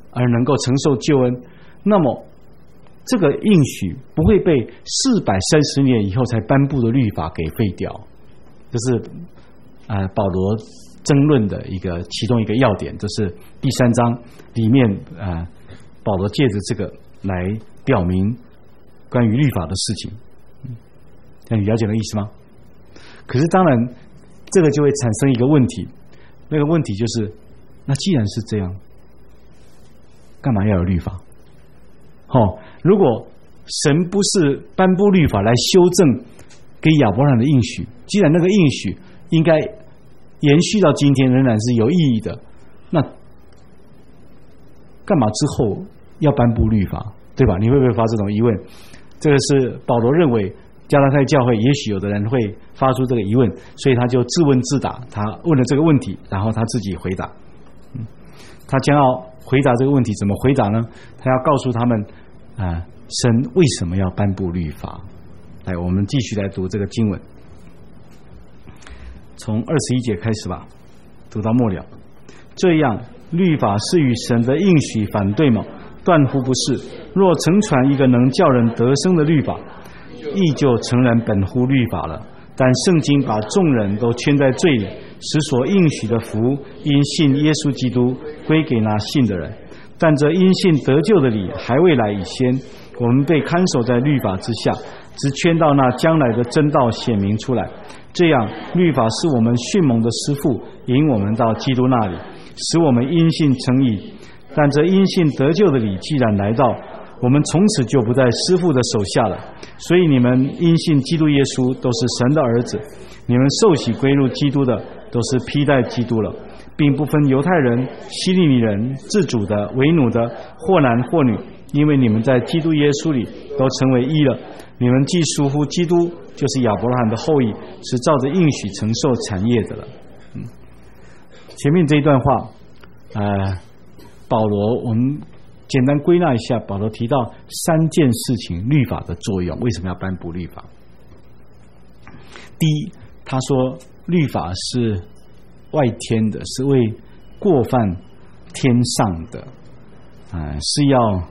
而能够承受救恩，那么这个应许不会被四百三十年以后才颁布的律法给废掉。这是啊、呃、保罗争论的一个其中一个要点，这是第三章里面啊、呃、保罗借着这个来表明关于律法的事情。那你了解那意思吗？可是当然这个就会产生一个问题，那个问题就是那既然是这样，干嘛要有律法？哦，如果神不是颁布律法来修正给亚伯兰的应许，既然那个应许应该延续到今天仍然是有意义的，那干嘛之后要颁布律法，对吧？你会不会发这种疑问？这个是保罗认为加拉太教会也许有的人会发出这个疑问，所以他就自问自答，他问了这个问题，然后他自己回答。嗯，他将要回答这个问题，怎么回答呢？他要告诉他们啊、呃，神为什么要颁布律法？来，我们继续来读这个经文，从二十一节开始吧，读到末了。这样，律法是与神的应许反对吗？断乎不是。若承传一个能叫人得生的律法，亦就诚然本乎律法了。但圣经把众人都圈在罪里，使所应许的福因信耶稣基督归给那信的人。但这因信得救的理还未来以先，我们被看守在律法之下，只圈到那将来的真道显明出来。这样，律法是我们训蒙的师傅，引我们到基督那里，使我们因信称义。但这因信得救的理既然来到，我们从此就不在师傅的手下了。所以你们因信基督耶稣都是神的儿子，你们受洗归入基督的都是披戴基督了，并不分犹太人、希利尼人、自主的、为奴的，或男或女，因为你们在基督耶稣里都成为一了。你们既属乎基督，就是亚伯拉罕的后裔，是照着应许承受产业的了。嗯，前面这一段话，呃，保罗我们简单归纳一下，保罗提到三件事情律法的作用，为什么要颁布律法？第一，他说律法是外天的，是为过犯天上的，呃、是要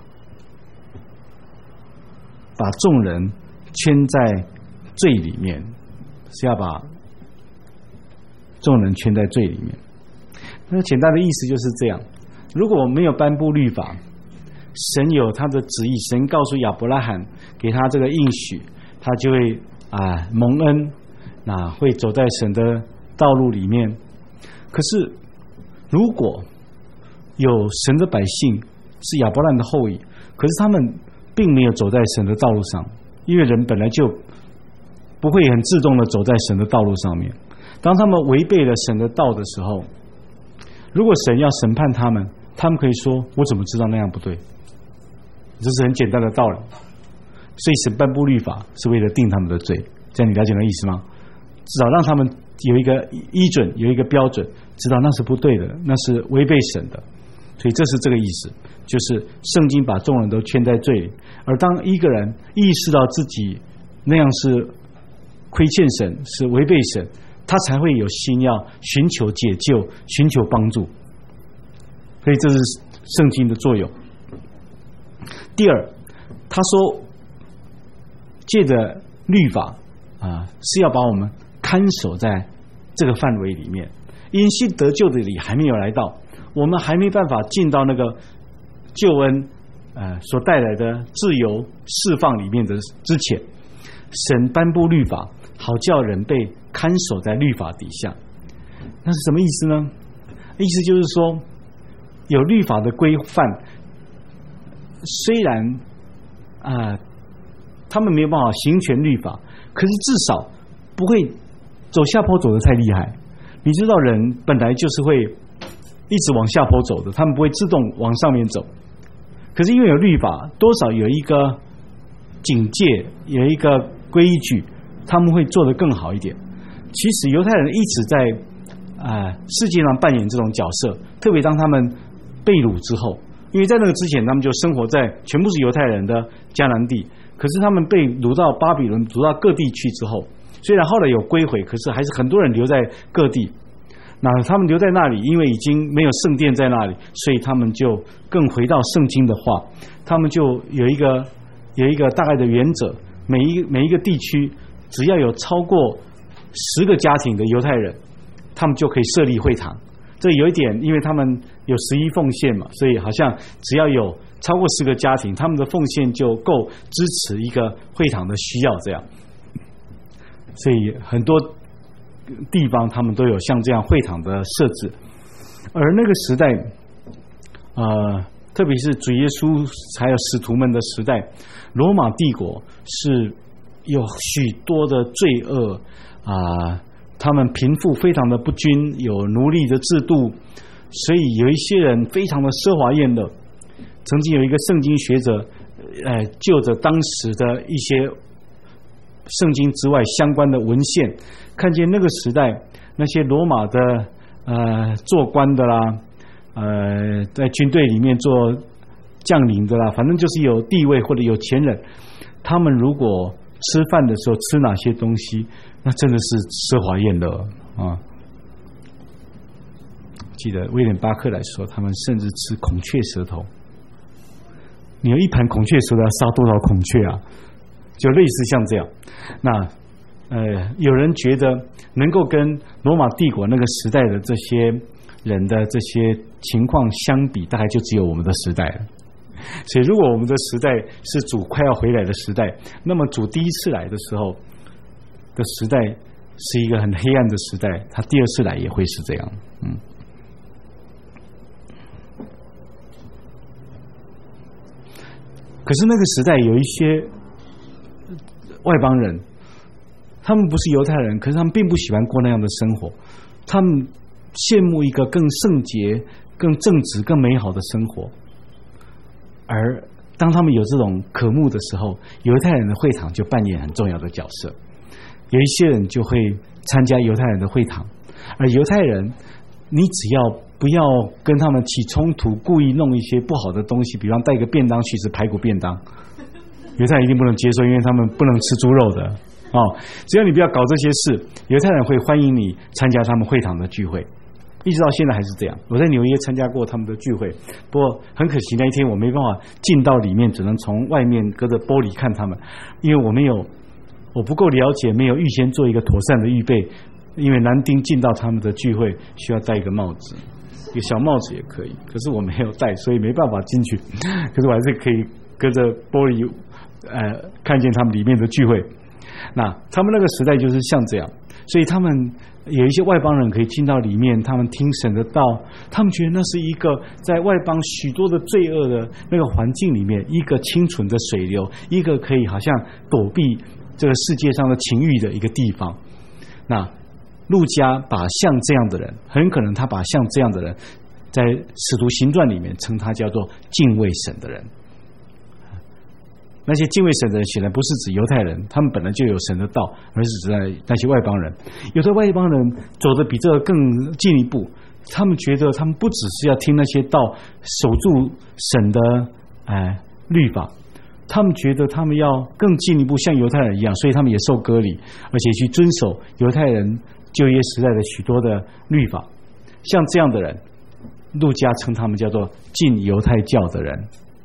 把众人圈在罪里面，是要把众人圈在罪里面。那简单的意思就是这样，如果没有颁布律法，神有他的旨意，神告诉亚伯拉罕给他这个应许，他就会啊蒙恩，那会走在神的道路里面。可是如果有神的百姓是亚伯拉罕的后裔，可是他们并没有走在神的道路上，因为人本来就不会很自动的走在神的道路上面。当他们违背了神的道的时候，如果神要审判他们，他们可以说我怎么知道那样不对，这是很简单的道理。所以神颁布律法是为了定他们的罪，这样你了解那意思吗？至少让他们有一个依准，有一个标准，知道那是不对的，那是违背神的。所以这是这个意思，就是圣经把众人都圈在罪里，而当一个人意识到自己那样是亏欠神，是违背神，他才会有心要寻求解救，寻求帮助。所以这是圣经的作用。第二，他说借着律法啊，是要把我们看守在这个范围里面，因信得救的理还没有来到，我们还没办法进到那个救恩呃所带来的自由释放里面的之前，神颁布律法，好叫人被看守在律法底下。那是什么意思呢？意思就是说，有律法的规范，虽然啊、呃、他们没有办法行权律法，可是至少不会走下坡走得太厉害。你知道人本来就是会一直往下坡走的，他们不会自动往上面走。可是因为有律法，多少有一个警戒，有一个规矩，他们会做得更好一点。其实犹太人一直在啊、呃、世界上扮演这种角色，特别当他们被掳之后，因为在那个之前他们就生活在全部是犹太人的迦南地，可是他们被掳到巴比伦，掳到各地去之后，虽然后来有归回，可是还是很多人留在各地。 那他们留在那里，因为已经没有圣殿在那里，所以他们就更回到圣经的话，他们就有一个有一个大概的原则，每一每一个地区只要有超过十个家庭的犹太人，他们就可以设立会堂。这有一点，因为他们有十一奉献嘛，所以好像只要有超过十个家庭，他们的奉献就够支持一个会堂的需要，这样。所以很多地方他们都有像这样会堂的设置。而那个时代，呃，特别是主耶稣还有使徒们的时代，罗马帝国是有许多的罪恶啊。呃他们贫富非常的不均，有奴隶的制度，所以有一些人非常的奢华宴乐。曾经有一个圣经学者，呃，就着当时的一些圣经之外相关的文献，看见那个时代那些罗马的呃做官的啦，呃，在军队里面做将领的啦，反正就是有地位或者有钱人，他们如果吃饭的时候吃哪些东西，那真的是奢华宴乐啊！记得威廉巴克来说，他们甚至吃孔雀舌头。你有一盘孔雀舌头要杀多少孔雀啊？就类似像这样。那呃，有人觉得能够跟罗马帝国那个时代的这些人的这些情况相比，大概就只有我们的时代了。所以，如果我们的时代是主快要回来的时代，那么主第一次来的时候的时代是一个很黑暗的时代，他第二次来也会是这样。嗯，可是那个时代有一些外邦人，他们不是犹太人，可是他们并不喜欢过那样的生活，他们羡慕一个更圣洁、更正直、更美好的生活。而当他们有这种渴慕的时候，犹太人的会堂就扮演很重要的角色。有一些人就会参加犹太人的会堂，而犹太人，你只要不要跟他们起冲突，故意弄一些不好的东西，比方带个便当去吃排骨便当，犹太人一定不能接受，因为他们不能吃猪肉的哦。只要你不要搞这些事，犹太人会欢迎你参加他们会堂的聚会。一直到现在还是这样。我在纽约参加过他们的聚会，不过很可惜那一天我没办法进到里面，只能从外面隔着玻璃看他们，因为我没有，我不够了解，没有预先做一个妥善的预备。因为男丁进到他们的聚会需要戴一个帽子，一个小帽子也可以，可是我没有戴，所以没办法进去。可是我还是可以隔着玻璃，呃，看见他们里面的聚会。那他们那个时代就是像这样，所以他们有一些外邦人可以进到里面，他们听神的道，他们觉得那是一个在外邦许多的罪恶的那个环境里面，一个清纯的水流，一个可以好像躲避这个世界上的情欲的一个地方。那路加把像这样的人，很可能他把像这样的人在使徒行传里面称他叫做敬畏神的人。那些敬畏神的人显然不是指犹太人，他们本来就有神的道，而是指在那些外邦人。有的外邦人走得比这个更进一步，他们觉得他们不只是要听那些道，守住神的哎律法，他们觉得他们要更进一步像犹太人一样，所以他们也受割礼，而且去遵守犹太人旧约时代的许多的律法。像这样的人，路加称他们叫做进犹太教的人。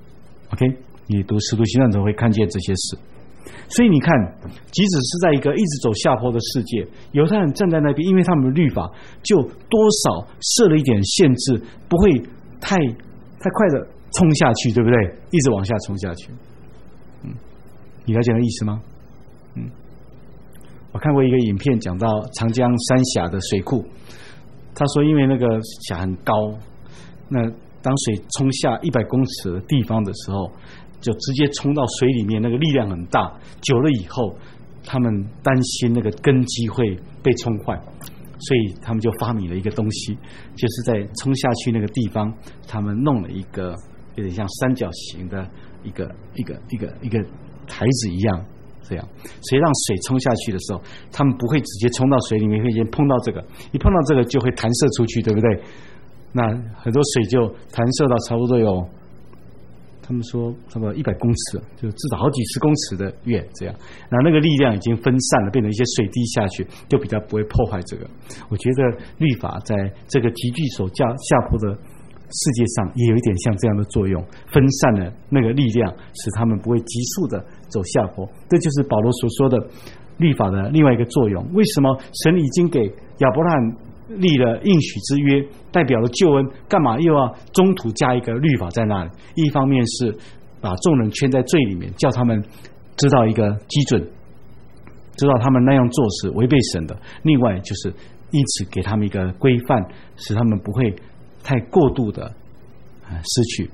OK， 你读使徒行传中会看见这些事。所以你看，即使是在一个一直走下坡的世界，犹太人站在那边，因为他们的律法就多少设了一点限制，不会太太快的冲下去，对不对？一直往下冲下去。嗯，你了解那意思吗？嗯，我看过一个影片，讲到长江三峡的水库，他说因为那个峡很高，那当水冲下一百公尺的地方的时候，就直接冲到水里面，那个力量很大，久了以后他们担心那个根基会被冲坏，所以他们就发明了一个东西，就是在冲下去那个地方，他们弄了一个有点像三角形的一个一个一个一个台子一样，这样，所以让水冲下去的时候，他们不会直接冲到水里面，会先碰到这个，一碰到这个就会弹射出去，对不对？那很多水就弹射到差不多有他们说差不多一百公尺，就至少好几十公尺的远这样。然后那个力量已经分散了，变成一些水滴下去，就比较不会破坏这个。我觉得律法在这个急剧走下下坡的世界上，也有一点像这样的作用，分散了那个力量，使他们不会急速的走下坡。这就是保罗所说的律法的另外一个作用。为什么神已经给亚伯拉罕立了应许之约，代表了救恩，干嘛又要中途加一个律法在那里？一方面是把众人圈在罪里面，叫他们知道一个基准，知道他们那样做是违背神的；另外就是因此给他们一个规范，使他们不会太过度的失去。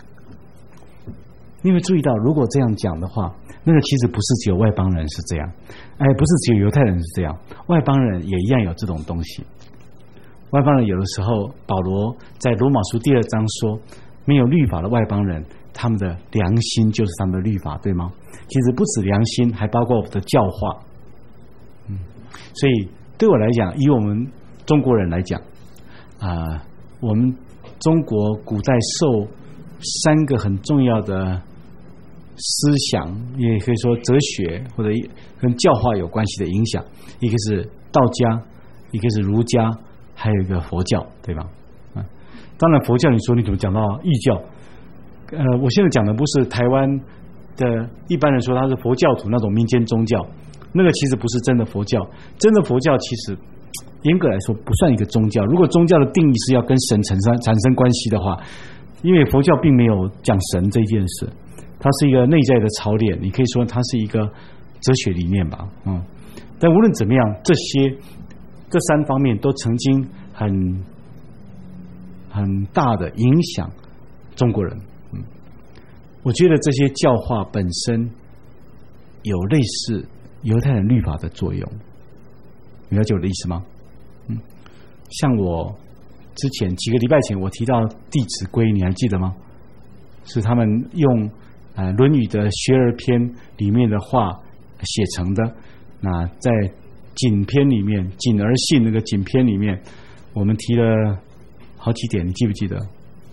你会注意到，如果这样讲的话，那个其实不是只有外邦人是这样，哎，不是只有犹太人是这样，外邦人也一样有这种东西。外邦人有的时候，保罗在罗马书第二章说，没有律法的外邦人，他们的良心就是他们的律法，对吗？其实不止良心，还包括我们的教化。嗯，所以对我来讲，以我们中国人来讲，啊、呃，我们中国古代受三个很重要的思想，也可以说哲学或者跟教化有关系的影响，一个是道家，一个是儒家，还有一个佛教，对吧？啊，当然佛教你说你怎么讲到异教？呃，我现在讲的不是台湾的一般人说他是佛教徒那种民间宗教，那个其实不是真的佛教。真的佛教其实严格来说不算一个宗教。如果宗教的定义是要跟神产生产生关系的话，因为佛教并没有讲神这件事，它是一个内在的操练，你可以说它是一个哲学理念吧。嗯，但无论怎么样，这些这三方面都曾经很很大的影响中国人。嗯，我觉得这些教化本身有类似犹太人律法的作用，你了解我的意思吗？嗯，像我之前几个礼拜前我提到《弟子规》，你还记得吗？是他们用呃《论语》的学而篇里面的话写成的。那在谨篇里面，谨而信那个谨篇里面，我们提了好几点，你记不记得？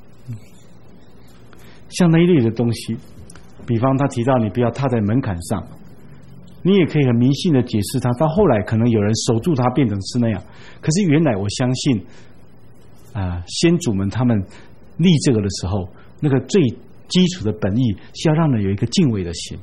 像那一类的东西，比方他提到你不要踏在门槛上，你也可以很迷信的解释它，到后来可能有人守住它变成是那样。可是原来我相信啊、呃，先祖们他们立这个的时候，那个最基础的本意是要让人有一个敬畏的心。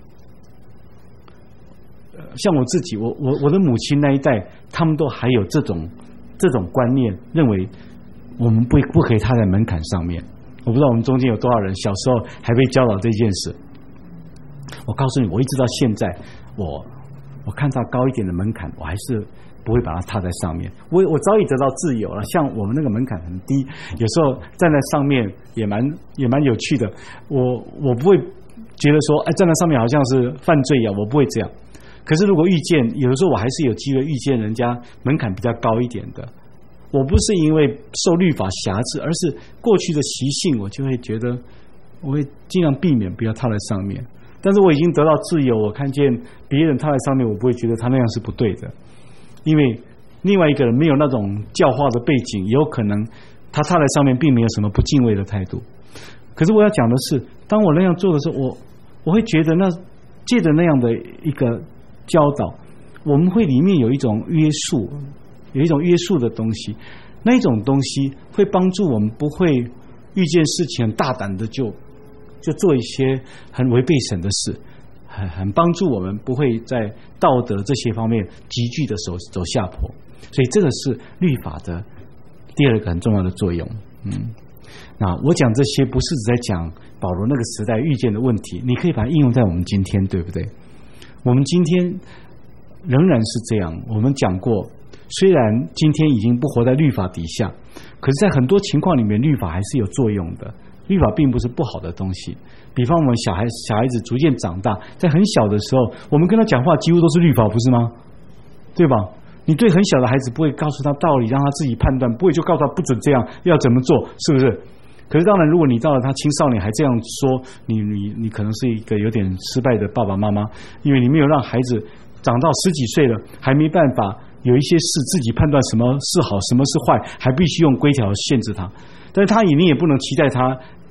像我自己，我我我的母亲那一代，他们都还有这种这种观念，认为我们不不可以踏在门槛上面。我不知道我们中间有多少人小时候还被教导这件事。我告诉你，我一直到现在，我我看到高一点的门槛，我还是不会把它踏在上面。我我早已得到自由了。像我们那个门槛很低，有时候站在上面也蛮也蛮有趣的。我我不会觉得说，哎，站在上面好像是犯罪一样，我不会这样。可是如果遇见，有的时候我还是有机会遇见人家门槛比较高一点的，我不是因为受律法辖制，而是过去的习性，我就会觉得我会尽量避免不要踏在上面。但是我已经得到自由，我看见别人踏在上面，我不会觉得他那样是不对的，因为另外一个人没有那种教化的背景，也有可能他踏在上面并没有什么不敬畏的态度。可是我要讲的是，当我那样做的时候，我我会觉得那借着那样的一个教导，我们会里面有一种约束，有一种约束的东西，那一种东西会帮助我们不会遇见事情很大胆的就就做一些很违背神的事，很很帮助我们不会在道德这些方面急剧的走走下坡。所以这个是律法的第二个很重要的作用。嗯，那我讲这些不是只在讲保罗那个时代遇见的问题，你可以把它应用在我们今天，对不对？我们今天仍然是这样。我们讲过，虽然今天已经不活在律法底下，可是在很多情况里面，律法还是有作用的。律法并不是不好的东西。比方我们小孩小孩子逐渐长大，在很小的时候，我们跟他讲话几乎都是律法，不是吗？对吧？你对很小的孩子不会告诉他道理，让他自己判断，不会就告诉他不准这样，要怎么做，是不是？可是当然，如果你到了他青少年还这样说，你你你可能是一个有点失败的爸爸妈妈，因为你没有让孩子长到十几岁了，还没办法有一些事自己判断什么是好，什么是坏，还必须用规条限制他。但是他你也不能期待他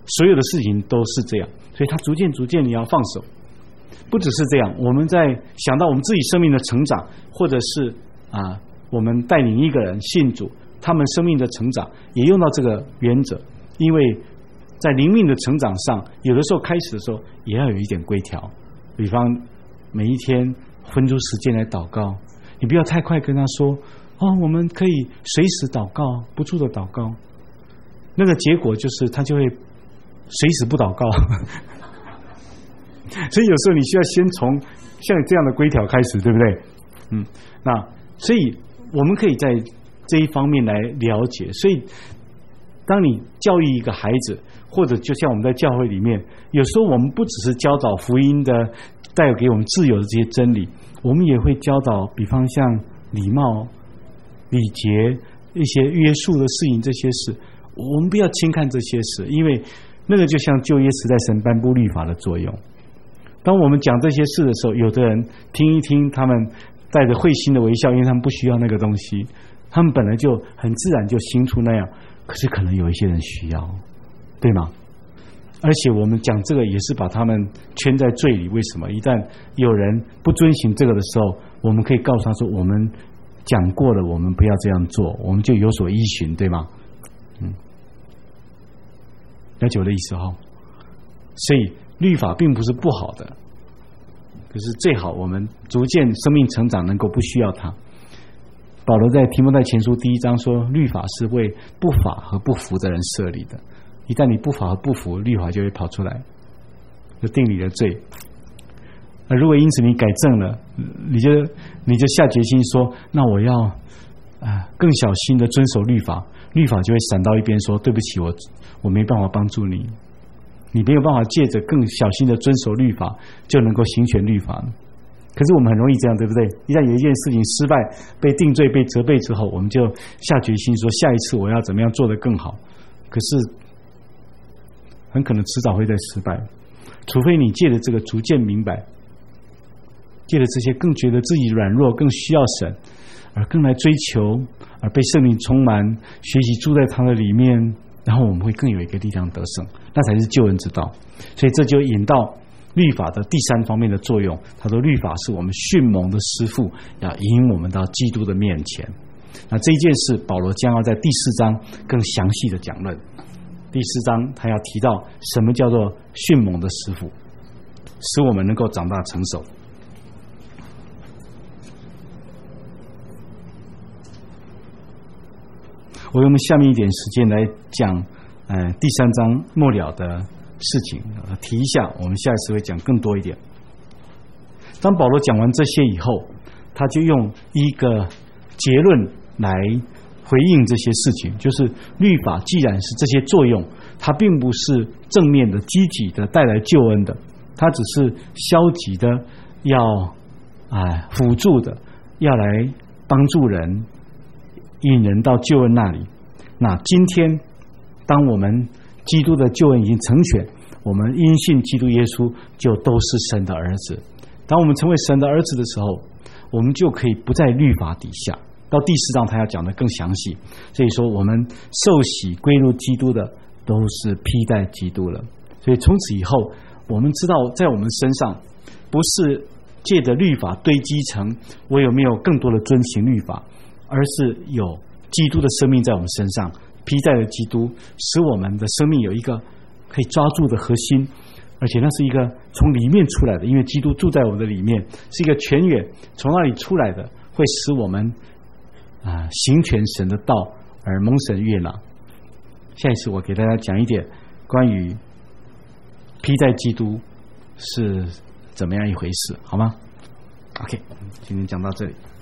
所有的事情都是这样，所以他逐渐逐渐你要放手。不只是这样，我们在想到我们自己生命的成长，或者是啊，我们带领一个人信主，他们生命的成长也用到这个原则，因为在灵命的成长上，有的时候开始的时候也要有一点规条，比方每一天分出时间来祷告，你不要太快跟他说哦，我们可以随时祷告，不住的祷告，那个结果就是他就会随时不祷告。所以有时候你需要先从像这样的规条开始，对不对？嗯，那所以我们可以在这一方面来了解。所以当你教育一个孩子，或者就像我们在教会里面，有时候我们不只是教导福音的带给我们自由的这些真理，我们也会教导比方像礼貌、礼节、一些约束的事情，这些事我们不要轻看这些事，因为那个就像旧约时代神颁布律法的作用。当我们讲这些事的时候，有的人听一听，他们带着会心的微笑，因为他们不需要那个东西，他们本来就很自然就行出那样。可是可能有一些人需要，对吗？而且我们讲这个也是把他们圈在罪里。为什么？一旦有人不遵行这个的时候，我们可以告诉他说，我们讲过了，我们不要这样做，我们就有所依循，对吗？嗯，了解我的意思哈。所以律法并不是不好的，可是最好我们逐渐生命成长能够不需要它。保罗在提摩太前书第一章说，律法是为不法和不服的人设立的，一旦你不法和不服，律法就会跑出来，就定你的罪。而如果因此你改正了，你就你就下决心说，那我要啊更小心的遵守律法，律法就会闪到一边说，对不起，我我没办法帮助你，你没有办法借着更小心的遵守律法就能够行权律法。可是我们很容易这样，对不对？一旦有一件事情失败，被定罪、被责备之后，我们就下决心说，下一次我要怎么样做得更好。可是很可能迟早会再失败，除非你借着这个逐渐明白，借着这些更觉得自己软弱、更需要神，而更来追求，而被圣灵充满，学习住在他的里面，然后我们会更有一个力量得胜，那才是救恩之道。所以这就引到律法的第三方面的作用。他说，律法是我们训蒙的师傅，要引我们到基督的面前。那这一件事，保罗将要在第四章更详细的讲论。第四章他要提到什么叫做训蒙的师傅，使我们能够长大成熟。我用下面一点时间来讲，呃，第三章末了的事情，提一下，我们下一次会讲更多一点。当保罗讲完这些以后，他就用一个结论来回应这些事情，就是律法既然是这些作用，它并不是正面的、积极的带来救恩的，它只是消极的，要啊辅助的，要来帮助人，引人到救恩那里。那今天当我们基督的救恩已经成全，我们因信基督耶稣就都是神的儿子。当我们成为神的儿子的时候，我们就可以不在律法底下。到第四章他要讲得更详细，所以说我们受洗归入基督的都是披戴基督了。所以从此以后，我们知道在我们身上不是借着律法堆积成我有没有更多的遵行律法，而是有基督的生命在我们身上，披戴了基督，使我们的生命有一个可以抓住的核心，而且那是一个从里面出来的，因为基督住在我们的里面，是一个泉源，从那里出来的，会使我们啊行全神的道，而蒙神悦纳。下一次我给大家讲一点关于披戴基督是怎么样一回事，好吗？ OK， 今天讲到这里。